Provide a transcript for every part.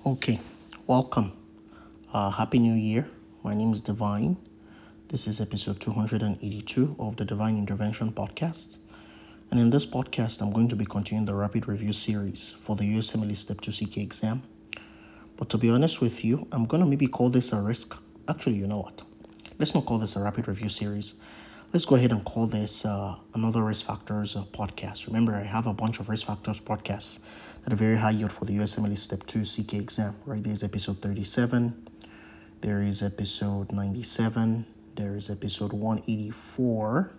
Okay, welcome. Happy New Year. My name is Divine. This is episode 282 of the Divine Intervention Podcast. And in this podcast, I'm going to be continuing the rapid review series for the USMLE Step 2 CK exam. But to be honest with you, I'm going to maybe call this a risk. Actually, you know what? Let's not call this a rapid review series. Let's go ahead and call this another risk factors podcast. Remember, I have a bunch of risk factors podcasts that are very high yield for the USMLE Step 2 CK exam, right? There's episode 37, there is episode 97, there is episode 184,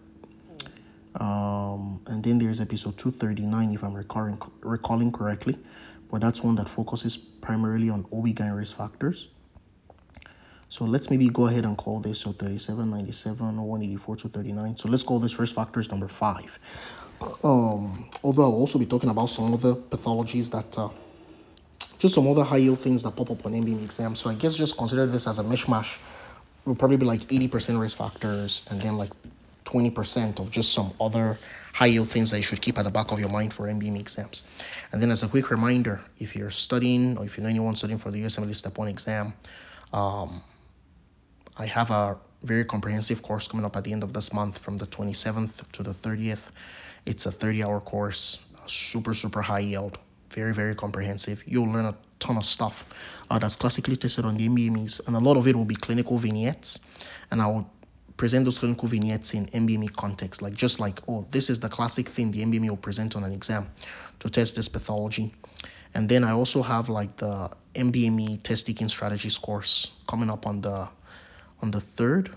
and then there's episode 239 if I'm recalling correctly, but that's one that focuses primarily on OB-GYN risk factors. So let's maybe go ahead and call this 37, 97, 184 to 39. So let's call this risk factors number 5. Although I'll also be talking about some other pathologies that, just some other high yield things that pop up on MBM exam. So I guess just consider this as a mishmash. It will probably be like 80% risk factors and then like 20% of just some other high yield things that you should keep at the back of your mind for MBM exams. And then as a quick reminder, if you're studying or if you know anyone studying for the USMLE Step 1 exam, I have a very comprehensive course coming up at the end of this month from the 27th to the 30th. It's a 30-hour course, super high yield, very comprehensive. You'll learn a ton of stuff that's classically tested on the MBMEs, and a lot of it will be clinical vignettes, and I will present those clinical vignettes in MBME context, this is the classic thing the MBME will present on an exam to test this pathology. And then I also have like the MBME test taking strategies course coming up on the 3rd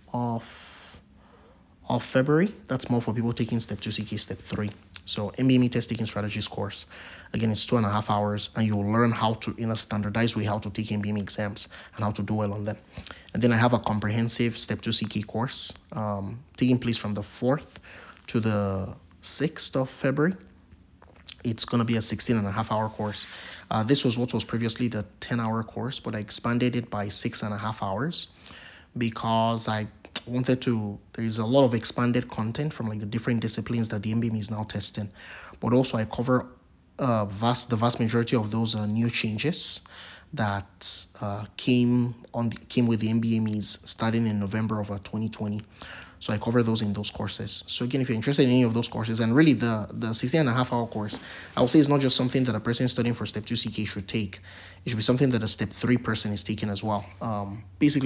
of February. That's more for people taking Step 2 CK Step 3. So MBME test taking strategies course, again, it's 2.5 hours, and you'll learn how to, in a standardized way, how to take MBME exams and how to do well on them. And then I have a comprehensive Step 2 CK course taking place from the 4th to the 6th of February. It's going to be a 16.5-hour course. This was what was previously the 10-hour course, but I expanded it by 6.5 hours because I wanted to, there's a lot of expanded content from like the different disciplines that the MBME is now testing, but also I cover the vast majority of those new changes that came with the MBMEs starting in November of 2020. So I cover those in those courses. So again, if you're interested in any of those courses, and really the 16.5-hour course, I would say it's not just something that a person studying for Step 2 CK should take. It should be something that a Step 3 person is taking as well. Basically,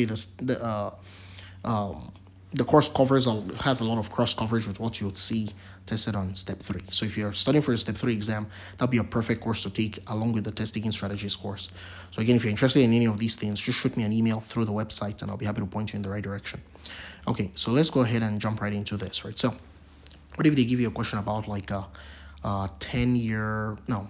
the course has a lot of cross coverage with what you would see tested on Step 3. So if you're studying for a Step 3 exam, that'd be a perfect course to take along with the test taking strategies course. So again, if you're interested in any of these things, just shoot me an email through the website and I'll be happy to point you in the right direction. Okay, so let's go ahead and jump right into this, right? So what if they give you a question about like a 10-year, no,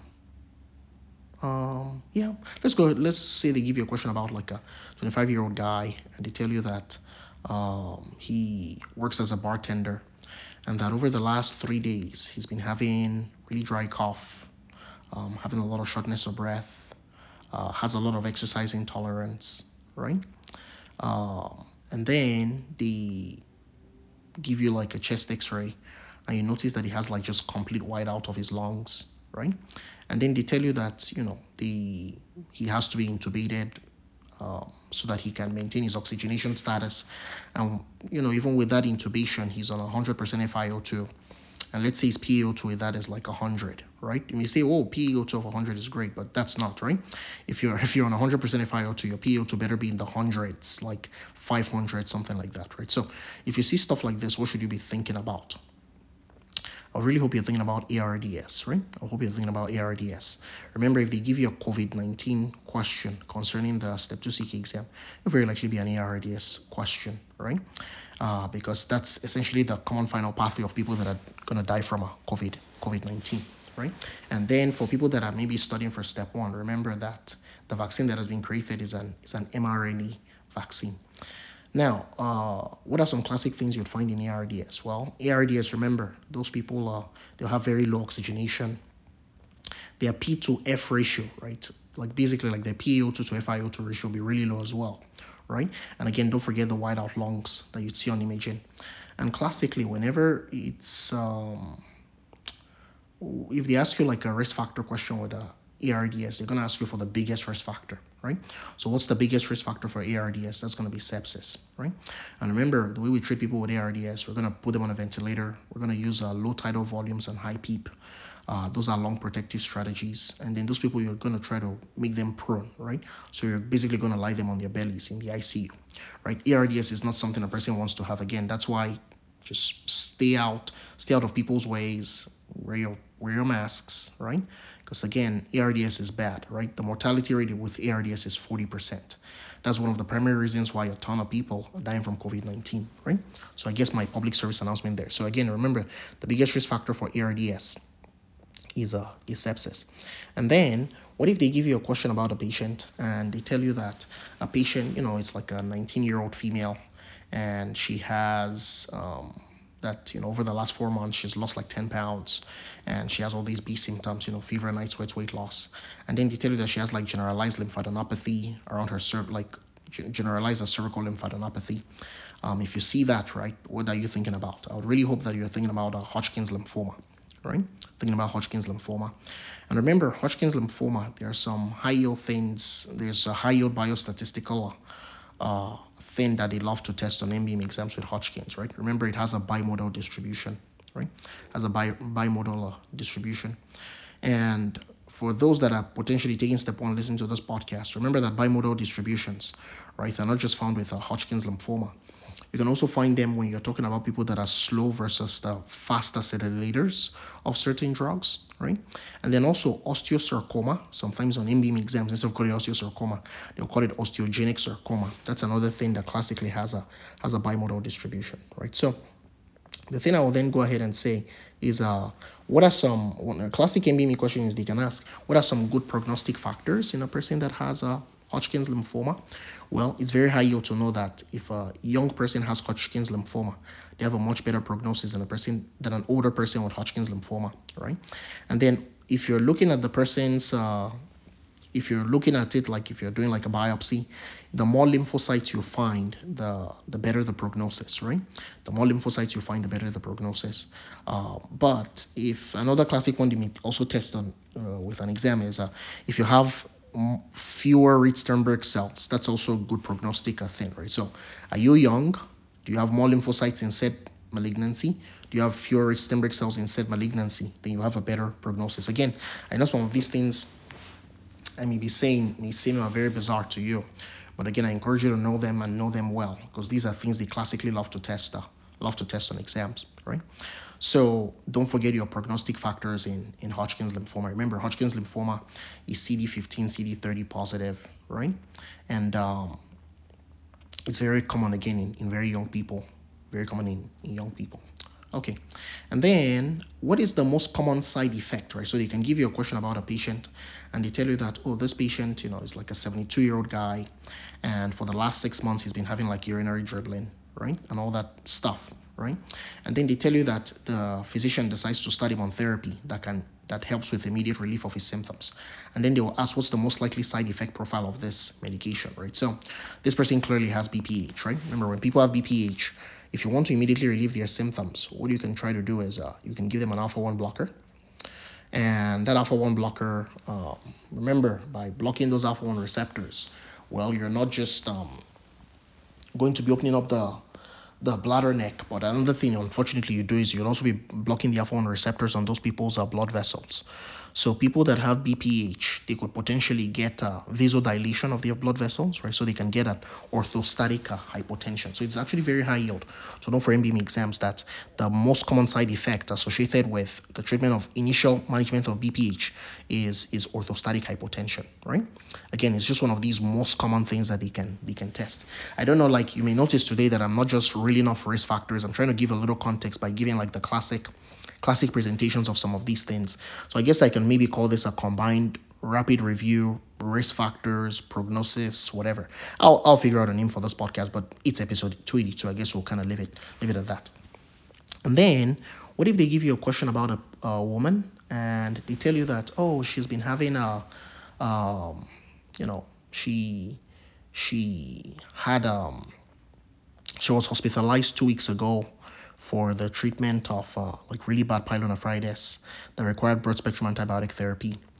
let's say they give you a question about like a 25-year-old guy and they tell you that he works as a bartender and that over the last 3 days he's been having really dry cough, having a lot of shortness of breath, has a lot of exercise intolerance, right? And then they give you like a chest x-ray and you notice that he has like just complete whiteout of his lungs, right? And then they tell you that, he has to be intubated so that he can maintain his oxygenation status. And, even with that intubation, he's on 100% FiO2. And let's say his PaO2 with that is like 100, right? You may say, oh, PaO2 of 100 is great, but that's not, right? If you're on 100% FiO2, your PaO2 better be in the hundreds, like 500, something like that, right? So if you see stuff like this, what should you be thinking about? I really hope you're thinking about ARDS, right? I hope you're thinking about ARDS. Remember, if they give you a COVID-19 question concerning the Step 2 CK exam, it'll very likely be an ARDS question, right? Because that's essentially the common final pathway of people that are going to die from a COVID-19, right? And then for people that are maybe studying for Step 1, remember that the vaccine that has been created is an mRNA vaccine. Now, what are some classic things you'd find in ARDS? Well, ARDS, remember, those people, they'll have very low oxygenation. Their P to F ratio, right? Like basically like their PaO2 to FiO2 ratio will be really low as well, right? And again, don't forget the whiteout lungs that you'd see on imaging. And classically, whenever it's, if they ask you like a risk factor question with a ARDS, they're going to ask you for the biggest risk factor, right? So what's the biggest risk factor for ARDS? That's going to be sepsis, right? And remember, the way we treat people with ARDS, we're going to put them on a ventilator. We're going to use low tidal volumes and high PEEP. Those are long protective strategies. And then those people, you're going to try to make them prone, right? So you're basically going to lie them on their bellies in the ICU, right? ARDS is not something a person wants to have. Again, that's why just stay out of people's ways, wear your masks, right? Because again, ARDS is bad, right? The mortality rate with ARDS is 40%. That's one of the primary reasons why a ton of people are dying from COVID-19, right? So I guess my public service announcement there. So again, remember, the biggest risk factor for ARDS is sepsis. And then what if they give you a question about a patient and they tell you that a patient, it's like a 19-year-old female, and she has that over the last 4 months she's lost like 10 pounds, and she has all these B symptoms, fever, night sweats, weight loss. And then they tell you that she has like generalized lymphadenopathy around her generalized cervical lymphadenopathy. If you see that, right, what are you thinking about? I would really hope that you're thinking about Hodgkin's lymphoma, right? Thinking about Hodgkin's lymphoma. And remember, Hodgkin's lymphoma, there are some high yield things. There's a high yield biostatistical thing that they love to test on MBM exams with Hodgkin's, right? Remember, it has a bimodal distribution, right? Has a bimodal distribution. And for those that are potentially taking step one, listen to this podcast, remember that bimodal distributions, right, are not just found with Hodgkin's lymphoma. You can also find them when you're talking about people that are slow versus the faster accelerators of certain drugs, right? And then also osteosarcoma. Sometimes on MBM exams, instead of calling it osteosarcoma, they'll call it osteogenic sarcoma. That's another thing that classically has a bimodal distribution, right? So the thing I will then go ahead and say is, what are some, a classic MBM question is they can ask, what are some good prognostic factors in a person that has Hodgkin's lymphoma? Well, it's very high yield to know that if a young person has Hodgkin's lymphoma, they have a much better prognosis than an older person with Hodgkin's lymphoma, right? And then if you're looking at the person's if you're looking at it like if you're doing like a biopsy, the more lymphocytes you find, the better the prognosis, right? The more lymphocytes you find, the better the prognosis. But if another classic one they may also test on with an exam is if you have fewer Reed-Sternberg cells, that's also a good prognostic thing, right? So are you young? Do you have more lymphocytes in said malignancy? Do you have fewer Reed-Sternberg cells in said malignancy? Then you have a better prognosis. Again, I know some of these things I may be saying may seem very bizarre to you, but again, I encourage you to know them and know them well, because these are things they classically love to test on exams, right? So don't forget your prognostic factors in Hodgkin's lymphoma. Remember, Hodgkin's lymphoma is CD15, CD30 positive, right? And it's very common again in very young people, very common in young people. Okay, and then what is the most common side effect, right? So they can give you a question about a patient and they tell you that, oh, this patient, is like a 72-year-old guy, and for the last 6 months he's been having like urinary dribbling, right? And all that stuff, right? And then they tell you that the physician decides to start him on therapy that helps with immediate relief of his symptoms. And then they will ask, what's the most likely side effect profile of this medication, right? So this person clearly has BPH, right? Remember, when people have BPH, if you want to immediately relieve their symptoms, what you can try to do is you can give them an alpha-1 blocker. And that alpha-1 blocker, remember, by blocking those alpha-1 receptors, well, you're not just going to be opening up the bladder neck, but another thing, unfortunately, you do is you'll also be blocking the alpha-1 receptors on those people's blood vessels. So people that have BPH, they could potentially get vasodilation of their blood vessels, right? So they can get an orthostatic hypotension. So it's actually very high yield. So don't for MBM exams that the most common side effect associated with the treatment of initial management of BPH is orthostatic hypotension, right? Again, it's just one of these most common things that they can test. I don't know, like you may notice today that I'm not just reeling off risk factors. I'm trying to give a little context by giving like the classic presentations of some of these things. So I guess I can maybe call this a combined rapid review, risk factors, prognosis, whatever. I'll figure out a name for this podcast, but it's episode 282. I guess we'll kind of leave it at that. And then what if they give you a question about a woman and they tell you that, oh, she's been having she was hospitalized 2 weeks ago for the treatment of like really bad pyelonephritis that required broad spectrum antibiotic therapy.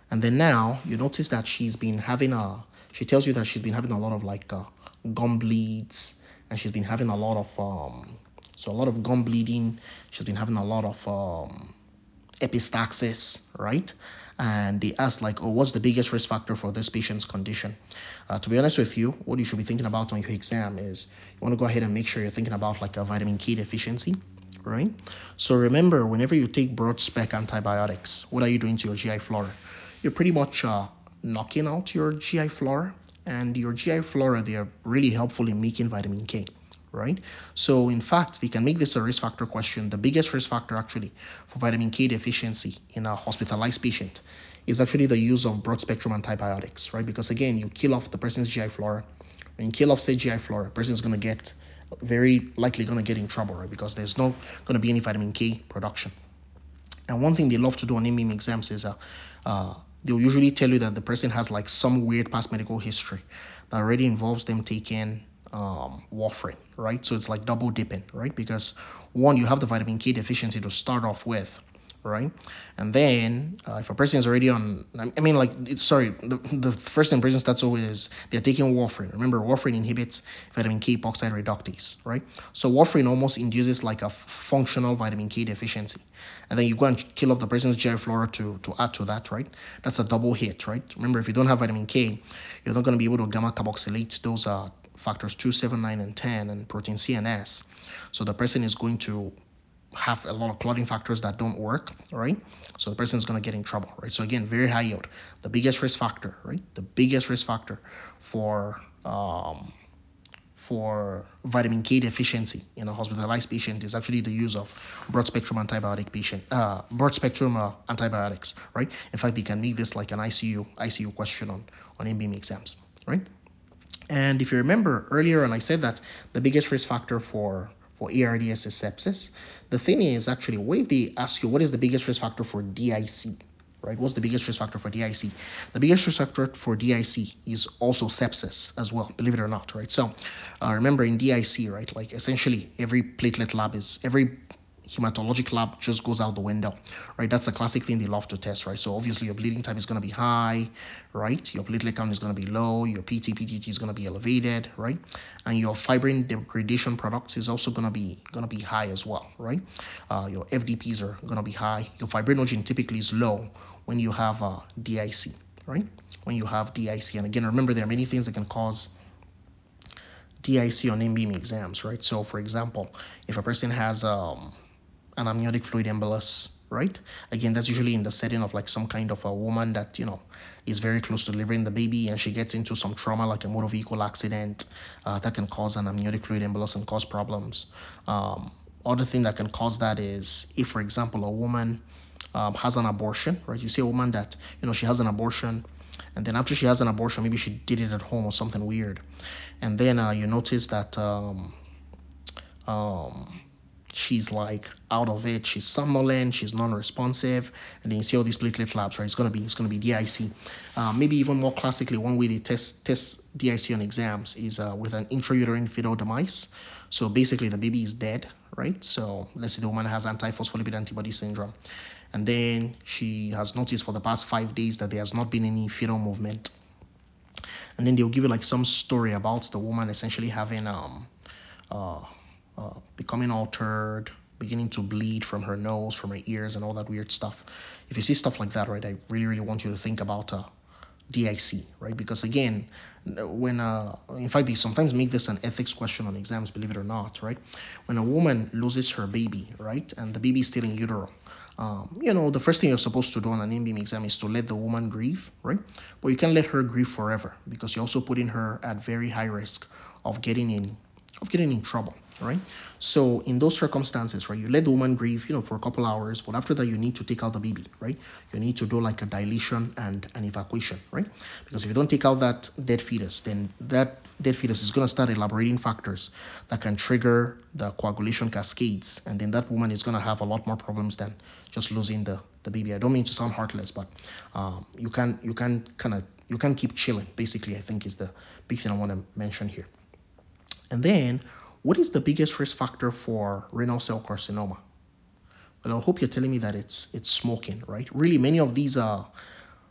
And then now you notice that she tells you that she's been having a lot of gum bleeds, and she's been having a lot of a lot of gum bleeding. She's been having a lot of epistaxis, right? And they ask like, oh, what's the biggest risk factor for this patient's condition? To be honest with you, what you should be thinking about on your exam is you want to go ahead and make sure you're thinking about like a vitamin K deficiency, right? So remember, whenever you take broad spec antibiotics, what are you doing to your GI flora? You're pretty much knocking out your GI flora, and your GI flora, they are really helpful in making vitamin K, right? So in fact, they can make this a risk factor question. The biggest risk factor actually for vitamin K deficiency in a hospitalized patient is actually the use of broad spectrum antibiotics, right? Because again, you kill off the person's GI flora. When you kill off, say, GI flora, the person is going to get very likely going to get in trouble, right? Because there's not going to be any vitamin K production. And one thing they love to do on MBM exams is they'll usually tell you that the person has like some weird past medical history that already involves them taking warfarin, right? So it's like double dipping, right? Because one, you have the vitamin K deficiency to start off with, right? And then if a person is already on, the first impression starts always they're taking warfarin. Remember, warfarin inhibits vitamin K epoxide reductase, right? So warfarin almost induces like a functional vitamin K deficiency, and then you go and kill off the person's GI flora to add to that, right? That's a double hit, right? Remember, if you don't have vitamin K, you're not going to be able to gamma carboxylate those factors 2, 7, 9, and 10 and protein C and S. So the person is going to have a lot of clotting factors that don't work, right? So the person is going to get in trouble, right? So again, very high yield. The biggest risk factor, right? The biggest risk factor for vitamin K deficiency in a hospitalized patient is actually the use of broad spectrum antibiotics, right? In fact, they can make this like an ICU question on MBM exams, right? And if you remember earlier, and I said that the biggest risk factor for ARDS is sepsis. The thing is, actually, what if they ask you what is the biggest risk factor for DIC, right? What's the biggest risk factor for DIC? The biggest risk factor for DIC is also sepsis as well, believe it or not, right? So remember in DIC, right, like essentially every hematologic lab just goes out the window, right? That's a classic thing they love to test, right? So obviously your bleeding time is going to be high, right? Your platelet count is going to be low, your PTT is going to be elevated, right? And your fibrin degradation products is also going to be high as well, right? Your FDPs are going to be high. Your fibrinogen typically is low when you have DIC, right? When you have DIC, and again, remember there are many things that can cause DIC on MBM exams, right? So for example, if a person has an amniotic fluid embolus, right? Again, that's usually in the setting of like some kind of a woman that, is very close to delivering the baby, and she gets into some trauma like a motor vehicle accident that can cause an amniotic fluid embolus and cause problems. Other thing that can cause that is if, for example, a woman has an abortion, right? You see a woman that, she has an abortion, and then after she has an abortion, maybe she did it at home or something weird. And then you notice that she's like out of it, she's somnolent, she's non-responsive, and then you see all these platelet labs, right? It's gonna be DIC. Maybe even more classically, one way they test DIC on exams is with an intrauterine fetal demise. So basically the baby is dead, right? So let's say the woman has antiphospholipid antibody syndrome, and then she has noticed for the past 5 days that there has not been any fetal movement, and then they'll give you like some story about the woman essentially having becoming altered, beginning to bleed from her nose, from her ears, and all that weird stuff. If you see stuff like that, right, I really, really want you to think about DIC, right? Because again, when in fact they sometimes make this an ethics question on exams, believe it or not, right? When a woman loses her baby, right, and the baby is still in utero, the first thing you're supposed to do on an MBM exam is to let the woman grieve, right? But you can't let her grieve forever, because you're also putting her at very high risk of getting in trouble, right? So in those circumstances, right, you let the woman grieve, for a couple hours, but after that you need to take out the baby, right? You need to do like a dilation and an evacuation, right? Because if you don't take out that dead fetus, then that dead fetus is going to start elaborating factors that can trigger the coagulation cascades, and then that woman is going to have a lot more problems than just losing the baby. I don't mean to sound heartless, but you can keep chilling, basically, I think is the big thing I want to mention here. And then, what is the biggest risk factor for renal cell carcinoma? Well, I hope you're telling me that it's smoking, right? Really, many of these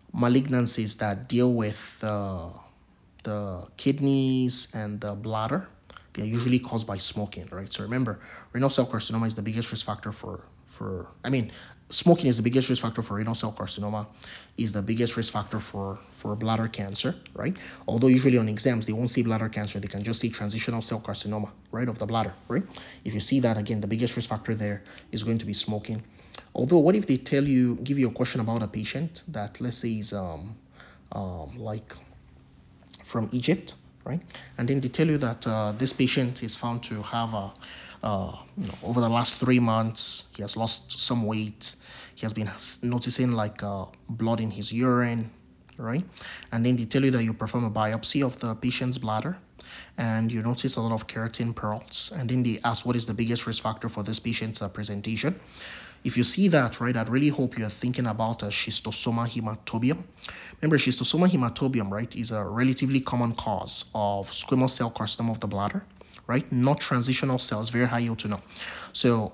malignancies that deal with the kidneys and the bladder, they are usually caused by smoking, right? So remember, renal cell carcinoma is the biggest risk factor smoking is the biggest risk factor for renal cell carcinoma, is the biggest risk factor for bladder cancer, right? Although usually on exams, they won't see bladder cancer, they can just see transitional cell carcinoma, right, of the bladder, right? If you see that, again, the biggest risk factor there is going to be smoking. Although, what if they give you a question about a patient that, let's say, is like from Egypt, right? And then they tell you that this patient is found to have over the last 3 months, he has lost some weight. He has been noticing like blood in his urine, right? And then they tell you that you perform a biopsy of the patient's bladder and you notice a lot of keratin pearls. And then they ask what is the biggest risk factor for this patient's presentation. If you see that, right, I'd really hope you're thinking about a schistosoma hematobium. Remember, schistosoma hematobium, right, is a relatively common cause of squamous cell carcinoma of the bladder, right? Not transitional cells, very high yield to know. So,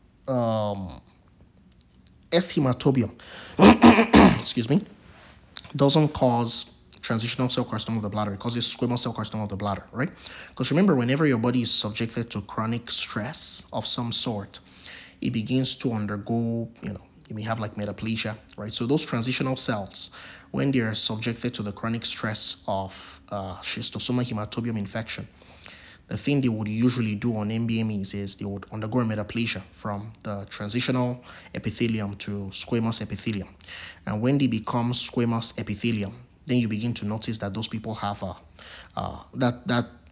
S hematobium, excuse me, doesn't cause transitional cell carcinoma of the bladder. It causes squamous cell carcinoma of the bladder, right? Because remember, whenever your body is subjected to chronic stress of some sort, it begins to undergo, you may have like metaplasia, right? So those transitional cells, when they are subjected to the chronic stress of schistosoma hematobium infection, the thing they would usually do on MBMEs is they would undergo a metaplasia from the transitional epithelium to squamous epithelium. And when they become squamous epithelium, then you begin to notice that those people have that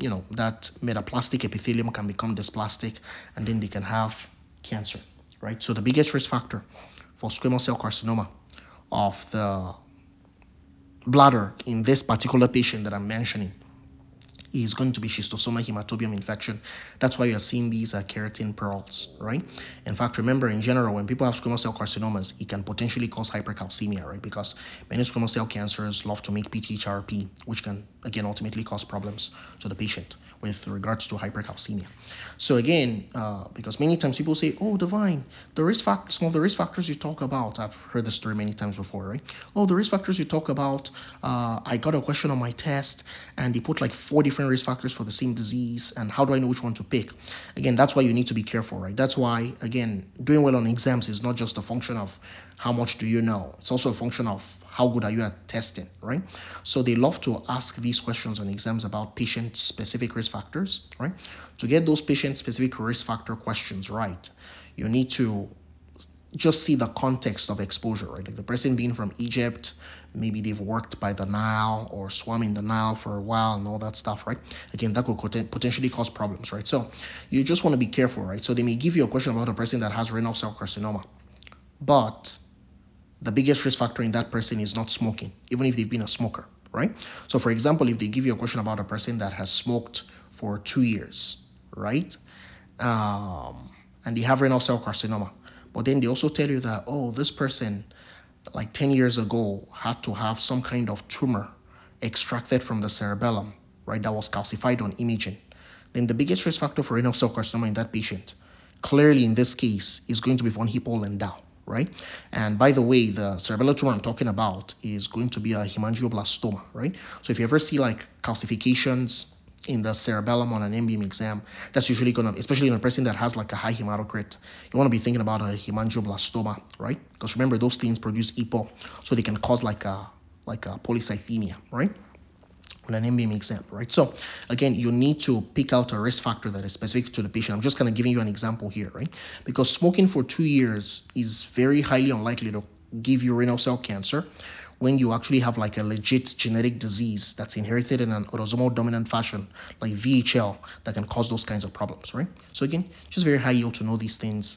metaplastic epithelium can become dysplastic, and then they can have cancer, right? So the biggest risk factor for squamous cell carcinoma of the bladder in this particular patient that I'm mentioning is going to be schistosoma hematobium infection. That's why you're seeing these keratin pearls, right? In fact, remember, in general, when people have squamous cell carcinomas, it can potentially cause hypercalcemia, right? Because many squamous cell cancers love to make PTHrP, which can, again, ultimately cause problems to the patient with regards to hypercalcemia. So again, because many times people say, oh, Divine, some of the risk factors you talk about, I've heard this story many times before, right? Oh, the risk factors you talk about, I got a question on my test and they put like 4 different risk factors for the same disease, and how do I know which one to pick? Again, that's why you need to be careful, right? That's why, again, doing well on exams is not just a function of how much do you know, it's also a function of how good are you at testing, right? So they love to ask these questions on exams about patient-specific risk factors, right? To get those patient-specific risk factor questions right, you need to just see the context of exposure, right? Like the person being from Egypt, maybe they've worked by the Nile or swam in the Nile for a while and all that stuff, right? Again, that could potentially cause problems, right? So you just want to be careful, right? So they may give you a question about a person that has renal cell carcinoma, but the biggest risk factor in that person is not smoking, even if they've been a smoker, right? So for example, if they give you a question about a person that has smoked for 2 years, right? And they have renal cell carcinoma, but then they also tell you that, oh, this person like 10 years ago had to have some kind of tumor extracted from the cerebellum, right, that was calcified on imaging, then the biggest risk factor for renal cell carcinoma in that patient, clearly in this case, is going to be von Hippel-Lindau, right? And by the way, the cerebellar tumor I'm talking about is going to be a hemangioblastoma, right? So if you ever see like calcifications in the cerebellum on an MBM exam, that's usually going to, especially in a person that has like a high hematocrit, you want to be thinking about a hemangioblastoma, right? Because remember, those things produce EPO, so they can cause like a polycythemia, right? On an MBM exam, right? So again, you need to pick out a risk factor that is specific to the patient. I'm just kind of giving you an example here, right? Because smoking for 2 years is very highly unlikely to give you renal cell cancer when you actually have like a legit genetic disease that's inherited in an autosomal dominant fashion, like VHL, that can cause those kinds of problems, right? So again, just very high yield to know these things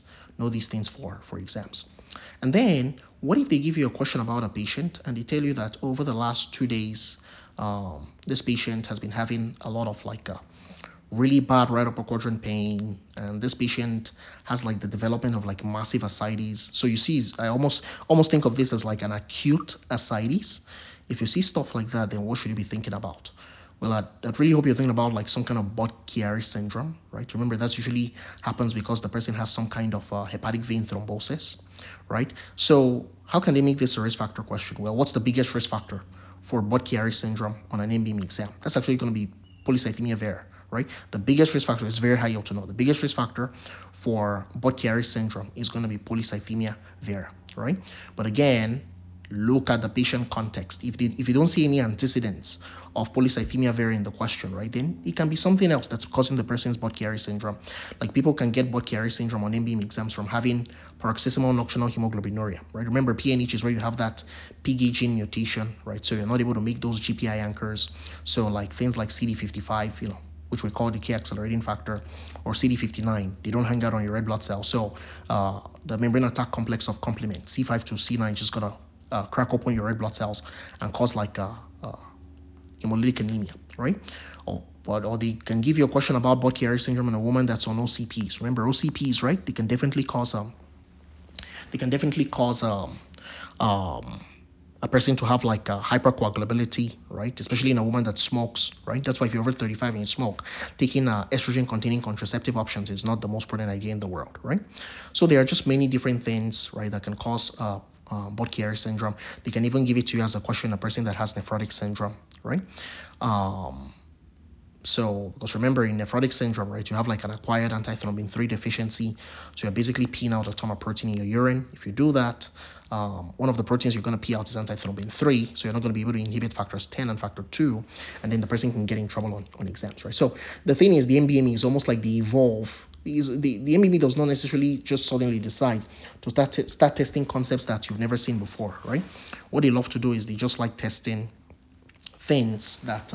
for exams. And then, what if they give you a question about a patient and they tell you that over the last 2 days, this patient has been having a lot of like really bad right upper quadrant pain, and this patient has like the development of like massive ascites. So you see, I almost think of this as like an acute ascites. If you see stuff like that, then what should you be thinking about? Well, I'd really hope you're thinking about like some kind of Budd-Chiari syndrome, right? Remember, that usually happens because the person has some kind of hepatic vein thrombosis, right? So how can they make this a risk factor question? Well, what's the biggest risk factor for Budd-Chiari syndrome on an MBM exam? That's actually going to be polycythemia vera, right? The biggest risk factor is very high, you ought to know. The biggest risk factor for Budd-Chiari syndrome is going to be polycythemia vera, right? But again, look at the patient context. If you don't see any antecedents of polycythemia vera in the question, right, then it can be something else that's causing the person's Budd-Chiari syndrome. Like people can get Budd-Chiari syndrome on MBM exams from having paroxysmal nocturnal hemoglobinuria, right? Remember, PNH is where you have that PG gene mutation, right? So you're not able to make those GPI anchors. So like things like CD55, which we call the key accelerating factor, or CD59, they don't hang out on your red blood cell. So the membrane attack complex of complement, C5 to C9, just gonna crack open your red blood cells and cause like hemolytic anemia, right? Or they can give you a question about Budd-Chiari syndrome in a woman that's on OCPs. Remember, OCPs, right? They can definitely cause a person to have like a hypercoagulability, right? Especially in a woman that smokes, right? That's why if you're over 35 and you smoke, taking estrogen-containing contraceptive options is not the most prudent idea in the world, right? So there are just many different things, right, that can cause Budd-Chiari syndrome. They can even give it to you as a question, a person that has nephrotic syndrome, right? So, because remember, in nephrotic syndrome, right, you have like an acquired antithrombin 3 deficiency. So you're basically peeing out a ton of protein in your urine. If you do that, one of the proteins you're going to pee out is antithrombin 3. So you're not going to be able to inhibit factors 10 and factor 2. And then the person can get in trouble on exams, right? So the thing is, the MBME is almost like the evolve. The MBME does not necessarily just suddenly decide to start testing concepts that you've never seen before, right? What they love to do is they just like testing things that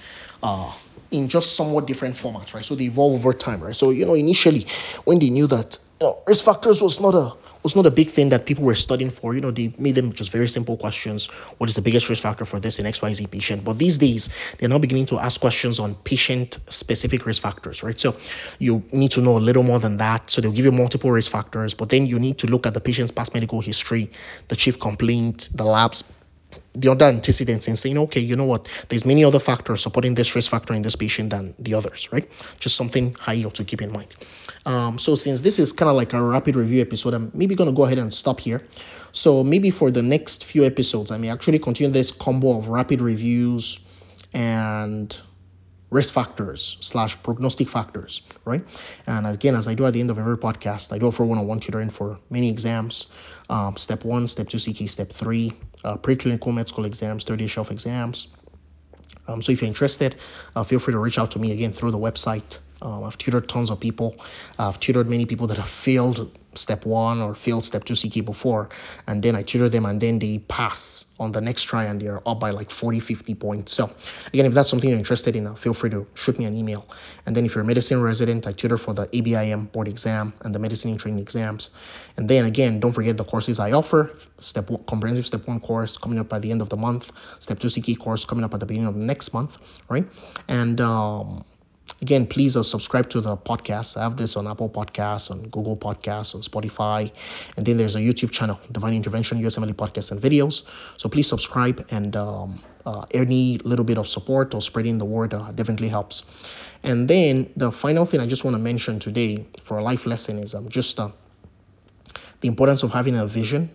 in just somewhat different formats, right? So they evolve over time, right? So initially when they knew that risk factors was not a big thing that people were studying for, they made them just very simple questions. What is the biggest risk factor for this in XYZ patient? But these days they're now beginning to ask questions on patient specific risk factors, right? So you need to know a little more than that. So they'll give you multiple risk factors, but then you need to look at the patient's past medical history, the chief complaint, the labs, the other antecedents, and saying, okay, you know what, there's many other factors supporting this risk factor in this patient than the others, right? Just something higher to keep in mind. So since this is kind of like a rapid review episode, I'm maybe going to go ahead and stop here. So maybe for the next few episodes, I may actually continue this combo of rapid reviews and risk factors / prognostic factors, right? And again, as I do at the end of every podcast, I do offer one-on-one tutoring for many exams. Step 1, Step 2 CK, Step 3, preclinical med school exams, 30-day shelf exams. So if you're interested, feel free to reach out to me again through the website. I've tutored tons of people. I've tutored many people that have failed Step 1 or failed Step 2 CK before, and then I tutor them and then they pass on the next try and they're up by like 40, 50 points. So again, if that's something you're interested in, feel free to shoot me an email. And then if you're a medicine resident, I tutor for the ABIM board exam and the medicine in training exams. And then again, don't forget the courses I offer. Step 1, comprehensive Step 1 course coming up by the end of the month. Step 2 CK course coming up at the beginning of next month, right? And again, please subscribe to the podcast. I have this on Apple Podcasts, on Google Podcasts, on Spotify, and then there's a YouTube channel, Divine Intervention USMLE Podcasts and Videos. So please subscribe, and any little bit of support or spreading the word definitely helps. And then the final thing I just want to mention today for a life lesson is just the importance of having a vision.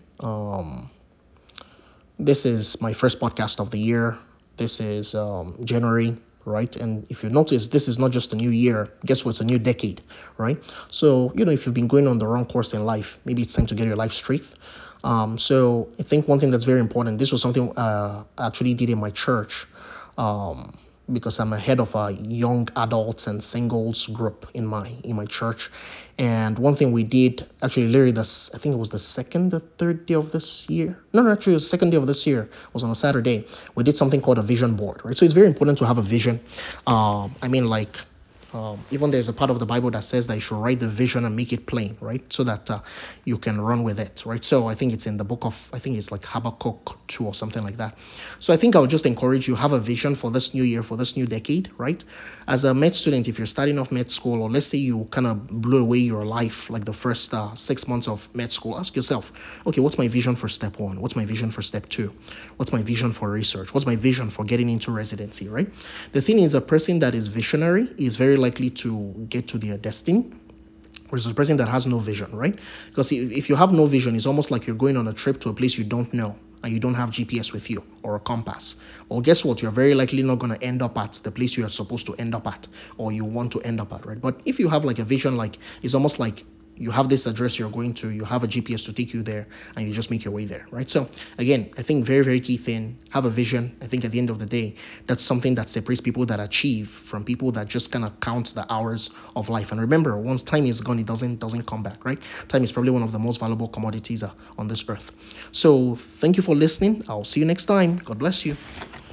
This is my first podcast of the year. This is January, right? And if you notice, this is not just a new year. Guess what? It's a new decade, right? So, if you've been going on the wrong course in life, maybe it's time to get your life straight. So I think one thing that's very important, this was something I actually did in my church, because I'm a head of a young adults and singles group in my church. And one thing we did, actually literally I think it was the second or third day of this year. No, actually it was the second day of this year. It was on a Saturday. We did something called a vision board, right? So it's very important to have a vision. Even there's a part of the Bible that says that you should write the vision and make it plain, right? So that you can run with it, right? So I think it's in the book of, I think it's like Habakkuk 2 or something like that. So I think I'll just encourage you, have a vision for this new year, for this new decade, right? As a med student, if you're starting off med school, or let's say you kind of blew away your life like the first 6 months of med school, ask yourself, okay, what's my vision for step 1? What's my vision for step 2? What's my vision for research? What's my vision for getting into residency, right? The thing is, a person that is visionary is very likely to get to their destiny, versus a person that has no vision, right? Because if you have no vision, it's almost like you're going on a trip to a place you don't know and you don't have GPS with you or a compass. Well, guess what? You're very likely not going to end up at the place you are supposed to end up at, or you want to end up at, right? But if you have like a vision, like it's almost like you have this address you're going to, you have a GPS to take you there, and you just make your way there, right? So again, I think very, very key thing, have a vision. I think at the end of the day, that's something that separates people that achieve from people that just kind of count the hours of life. And remember, once time is gone, it doesn't come back, right? Time is probably one of the most valuable commodities on this earth. So thank you for listening. I'll see you next time. God bless you.